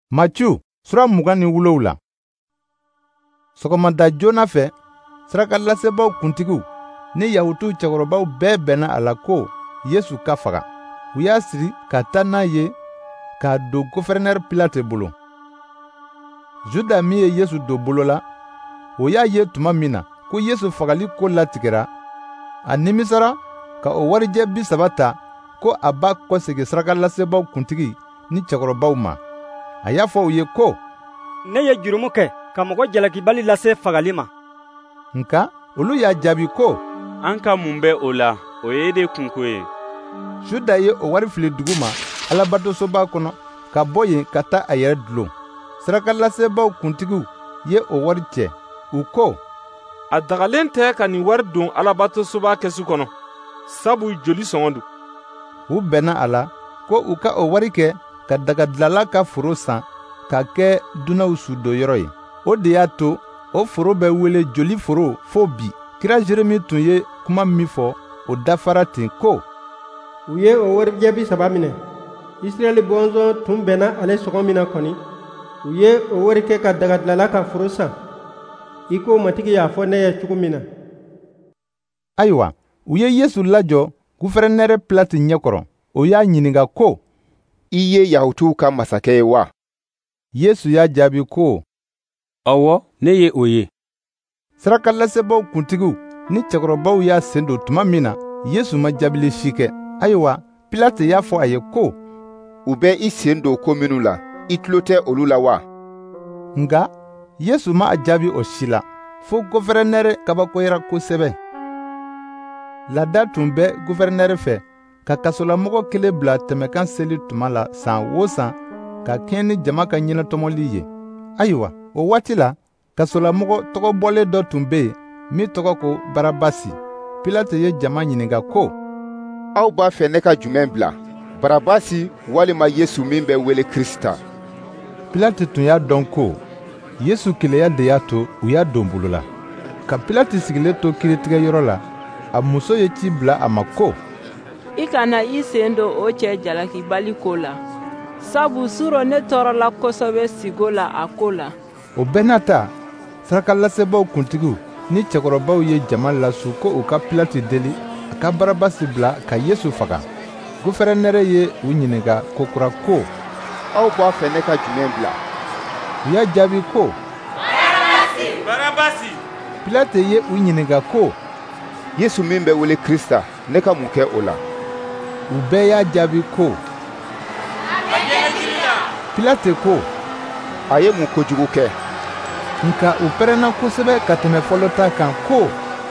Matiu sura 27. Sɔgɔmada joona fɛ, sirakalasebaaw kuntigiw ni Yahudiw cɛkɔrɔbaw bɛɛ bɛnna a la ko Yesu ka faga. U y'a siri ka taa n'a ye k'a don gofɛrɛnɛri Pilate bolo. Juda min ye Yesu don bolo la, o y'a ye tuma min na ko Yesu fagali ko latigɛra, a nimisara ka o warijɛ 30 ta ko a b'a kɔsegi sirakalasebaaw kuntigi ni cɛkɔrɔbaw ma. A y'a fɔ u ye ko, ne ye jurumu kɛ ka mɔgɔ jalakibali lase fagali ma. Nka olu y'a jaabi ko, an ka mun bɛ o la, o ye de kunko ye. Juda ye o wari fili dugu ma Alabatosoba kɔnɔ ka bɔ yen ka taa a yɛrɛ dulon. Sirakalasebaaw kuntigiw ye o wari cɛ. U ko, a dagalen tɛ ka nin wari don Alabatosoba kɛsu kɔnɔ, sabu joli sɔngɔ don. U bɛnna a la ko u ka o wari kɛ ka dagadilala ka foro san ka kɛ dunanw sudoyɔrɔ ye. O de y'a to o foro bɛ wele joli foro fo bi. Kira Jeremi tun ye kuma min fɔ o dafara ten ko, u ye o warijɛ 30 minɛ. Israɛli bɔnsɔn tun bɛnna ale sɔgɔ min na kɔni, u ye o wari kɛ ka dagadilala ka foro san, i ko matigi y'a fɔ ne ye cogo min na. Ayiwa, u ye Yesu lajɔ gufɛrɛnɛri Pilate ɲɛkɔrɔ. O y'a ɲininka ko, i ye Yahudiw ka masakɛ ye wa? Yesu y'a jaabi ko, awɔ, ne ye o ye. Sirakalasebaaw kuntigiw ni cɛkɔrɔbaw y'a sen don tuma min na, Yesu ma jaabili si kɛ. Ayiwa, Pilate y'a fɔ a ye ko, u bɛ i sen don ko minnu la, i tulo tɛ olu la wa? Nka Yesu ma a jaabi o si la, fo gofɛrɛnɛri kabakoyara kosɛbɛ. Laada tun bɛ gofɛrɛnɛri fɛ ka kasolamɔgɔ kelen bila tɛmɛkan seli tuma la san o san ka kɛɲɛ ni jama ka ɲɛnatɔmɔli ye. Ayiwa, o waati la, kasolamɔgɔ tɔgɔbɔlen dɔ tun bɛ yen min tɔgɔ ko Barabasi. Pilate ye jama ɲininka ko, aw b'a fɛ ne ka jumɛn bila, Barabasi walima Yesu min bɛ wele Kirista? Pilate tun y'a dɔn ko Yesu keleya de y'a to u y'a don bolo la. Ka Pilate sigilen to kiiritigɛyɔrɔ la, a muso ye ci bila a ma ko, i kana i sen don o cɛ jalakibali ko la, sabu surɔ ne tɔɔrɔla kosɛbɛ sigo la a ko la. O bɛɛ n'a ta, sirakalasebaaw kuntigiw ni cɛkɔrɔbaw ye jama lasu ko u ka Pilate deli a ka Barabasi bila ka Yesu faga. Gofɛrɛnɛri ye u ɲininka kokura ko, aw b'a fɛ ne ka jumɛn bila? U y'a jaabi ko, Barabasi. Pilate ye u ɲininka ko, Yesu min bɛ wele Kirista, ne ka mun kɛ o la? U bɛɛ y'a jaabi ko, Pilate ko, a ye mun kojugu kɛ? nka u pɛrɛnna kosɛbɛ ka tɛmɛ fɔlɔ ta kan ko,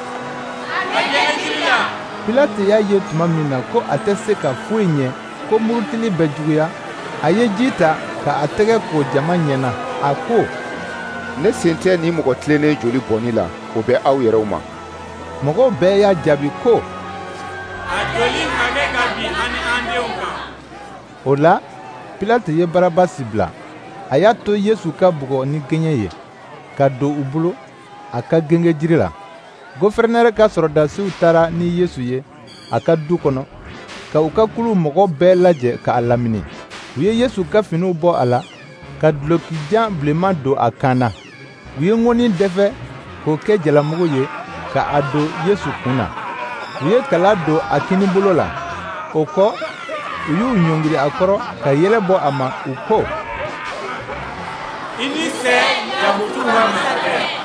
Pilate y'a ye tuma min na ko a tɛ se ka foyi ɲɛ, ko murutili bɛ juguya, a ye ji ta ka a tɛgɛ ko jama ɲɛna. A ko, ne sen tɛ ni mɔgɔ tilennen joli bɔnni la, o bɛ aw yɛrɛw ma. Mɔgɔw bɛɛ y'a jaabi ko, a joli hakɛ ka bin ani an denw kan. O la, Pilate ye Barabasi bila. A y'a to Yesu ka bugɔ ni gɛɲɛ ye, ka don u bolo a ka gɛngɛ jiri la. Gofɛrɛnɛri ka sɔrɔdasiw taara ni Yesu ye a ka du kɔnɔ, ka u ka kulu mɔgɔ bɛɛ lajɛ k'a lamini. U ye Yesu ka finiw bɔ a la, ka dulokijan bilenman don a kan na. U ye ŋɔni dɛfɛ k'o kɛ jalamugu ye ka a don Yesu kun na. U ye kala don a kinibolo la. O kɔ, u y'u ɲɔngiri a kɔrɔ ka yɛlɛ bɔ a ma. U ko, I ni se Yahudiw ka masakɛ.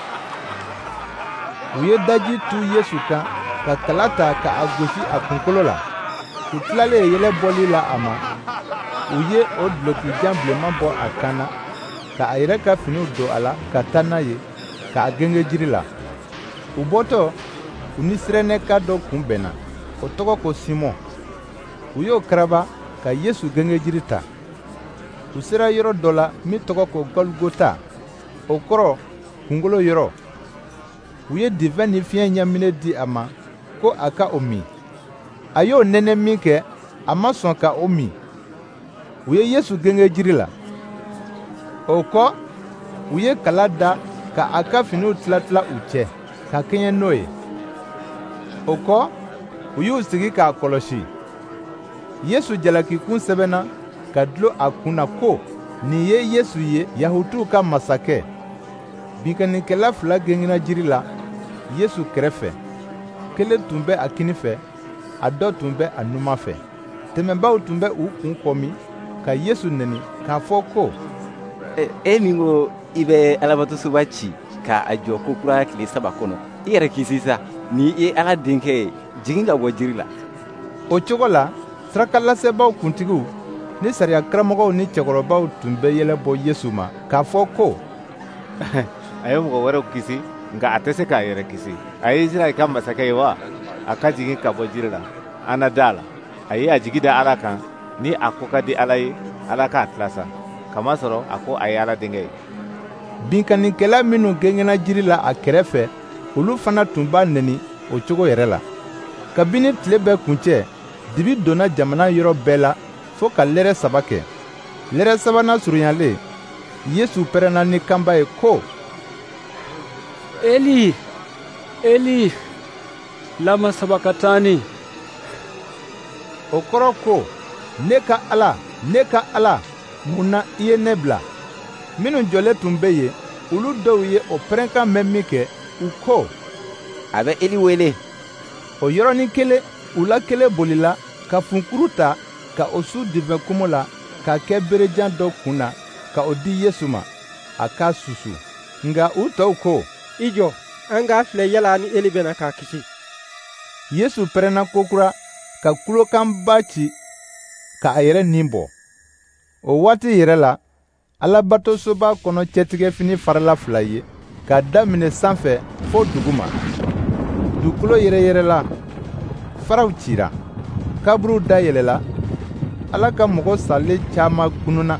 U ye daji tu Yesu kan ka kala ta ka a gosi a kunkolo la. U tilalen yɛlɛ bɔli la a ma, u ye o dulokijan bilenman bɔ a kan na ka a yɛrɛ ka finiw don a la ka taa n'a ye k'a gɛngɛ jiri la. U bɔtɔ, u ni sirɛnɛka dɔ kun bɛnna, o tɔgɔ ko Simɔn. U y'o karaba ka Yesu gɛngɛ jiri ta. U sera yɔrɔ dɔ la min tɔgɔ ko Gɔlgota, o kɔrɔ kunkolo yɔrɔ. U ye divin ni fiɲɛ ɲaminen di a ma ko a ka o min. A y'o nɛnɛ min kɛ, a ma sɔn ka o min. U ye Yesu gɛngɛ jiri la. O kɔ, u ye kala da ka a ka finiw tilatila u cɛ, ka kɛɲɛ n'o ye. O kɔ, u y'u sigi k'a kɔlɔsi. Yesu jalakikun sɛbɛnna ka dulon a kun na ko, nin ye Yesu ye Yahudiw ka masakɛ. Binkannikɛla 2 gɛngɛnna jiri la Yesu kɛrɛfɛ. Kelen tun bɛ a kini fɛ, a dɔ tun bɛ a numan fɛ. Tɛmɛbaaw tun bɛ u kun kɔmi ka Yesu nɛni k'a fɔ ko, e min ko i bɛ Alabatosoba ci k'a jɔ ko kura tile 3 kɔnɔ, i yɛrɛ kisi sa, ni i ye Ala denkɛ ye, jigin ka bɔ jiri la. O cogo la sirakalasebaaw kuntigiw ni sariya karamɔgɔw ni cɛkɔrɔbaw tun bɛ yɛlɛbɔ Yesu ma k'a fɔ ko, a ye mɔgɔ wɛrɛw kisi nka a tɛ se k'a yɛrɛ kisi. A ye Israɛl ka masakɛ ye wa? A ka jigin ka bɔ jiri la, an na da la. A ye a jigi da Ala kan, ni a ko ka di Ala ye, Ala k'a tilasa, kamasɔrɔ a ko a ye Ala denkɛ ye. Binkannikɛla minnu gɛngɛnna jiri la a kɛrɛfɛ, olu fana tun b'a nɛni o cogo yɛrɛ la. Kabini tile bɛɛ kuncɛ, dibi donna jamana yɔrɔ bɛɛ la fo ka lɛrɛ 3 kɛ. Lɛrɛ 3nan surunyalen, Yesu pɛrɛnna ni kanba ye ko, Eli, Eli, lama sabakatani. O kɔrɔ ko, ne ka Ala, ne ka Ala, mun na i ye ne bila? Minnu jɔlen tun bɛ yen, olu dɔw ye o pɛrɛnkan mɛn min kɛ, u ko, a bɛ Eli wele. O yɔrɔnin kelen, u la kelen bolila ka funkuru ta ka o su divɛnkumu la k'a kɛ berejan dɔ kun na ka o di Yesu ma, a k'a susu. Nga u tɔw ko, i jɔ, an k'a filɛ yala ni Eli bɛna k'a kisi. Yesu pɛrɛnna kokura ka kulokanba ci ka a yɛrɛ nin bɔ. O waati yɛrɛ la, Alabatosoba kɔnɔ cɛtigɛfini farala 2 ye, k'a daminɛ sanfɛ fo duguma. Dugukolo yɛrɛyɛrɛla, faraw cira, kaburuw dayɛlɛla, Ala ka mɔgɔ salen caaman kununna.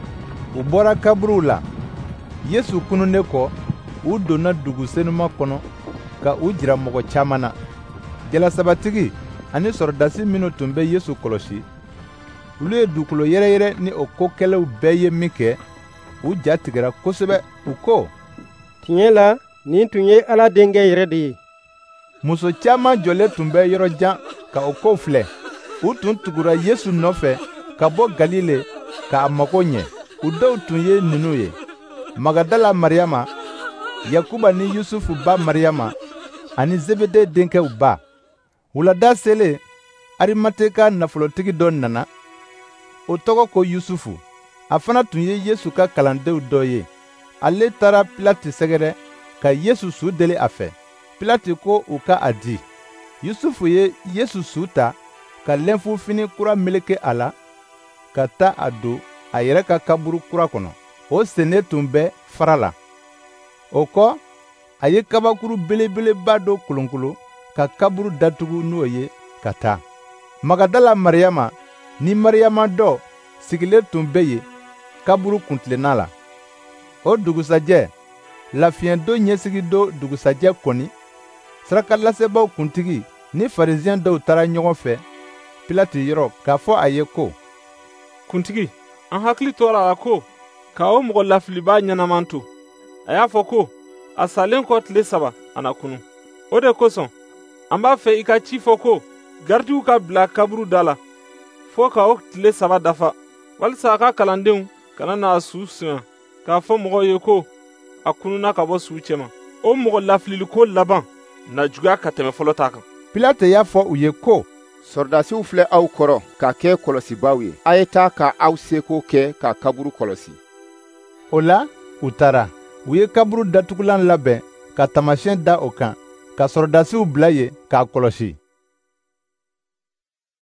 U bɔra kaburuw la. Yesu kununnen kɔ, u donna dugu senuma kɔnɔ ka u jira mɔgɔ caaman na. Jalasabatigi ani sɔrɔdasi minnu tun bɛ Yesu kɔlɔsi, olu ye dugukolo yɛrɛyɛrɛ ni o kokɛlɛw bɛɛ ye min kɛ, u ja tigɛra kosɛbɛ. U ko, tiɲɛ la, nin tun ye Ala denkɛ yɛrɛ de ye. Muso caaman jɔlen tun bɛ yɔrɔ jan ka o kow filɛ. U tun tugura Yesu nɔfɛ ka bɔ Galile k'a mago ɲɛ. U dɔw tun ye ninnu ye: Magadala Mariyama, Yakuba ni Yusufu ba Mariyama, ani Zebede denkɛw ba. Wulada selen, Arimateka nafolotigi dɔ nana. O tɔgɔ ko Yusufu. A fana tun ye Yesu ka kalandenw dɔ ye. Ale taara Pilati sɛgɛrɛ ka Yesu su deli a fɛ. Pilati ko u ka a di. Yusufu ye Yesu su ta ka lɛnfufini kura meleke a la, ka taa a don a yɛrɛ ka kaburu kura kɔnɔ. O senen tun bɛ fara la. O kɔ, a ye kabakuru belebeleba dɔ kolonkolon ka kaburu datugu n'o ye ka taa. Magadala Mariyama ni Mariyama dɔ sigilen tun bɛ yen kaburu kuntilenna la. O dugusajɛ, lafiɲɛdon ɲɛsigidon dugusajɛ kɔni, sarakalasebaaw kuntigi ni Farisiyɛn dɔw taara ɲɔgɔn fɛ Pilati yɔrɔ k'a fɔ a ye ko, kuntigi, an hakili tora a la ko k'a o mɔgɔ lafiliba ɲɛnaman to. A y'a fɔ ko a salen kɔ tile 3 a na kunu. O de kosɔn, an b'a fɛ i ka ci fɔ ko gardiw ka bila kaburu da la fɔ ka o tile 3 dafa, walisa a ka kalandenw kana n'a su siɲɛ k'a fɔ mɔgɔw ye ko a kununa ka bɔ su cɛma. O mɔgɔ lafililiko laban na juguya ka tɛmɛ fɔlɔ ta kan. Pilate y'a fɔ u ye ko, sɔrɔdasiw filɛ aw kɔrɔ k'a kɛ kɔlɔsibaaw ye. A ye taa ka aw seko kɛ ka kaburu kɔlɔsi. O la, u taara. U ye kaburu datugulan labɛn ka taamasiyɛn da o kan, ka sɔrɔdasiw bila yen k'a kɔlɔsi.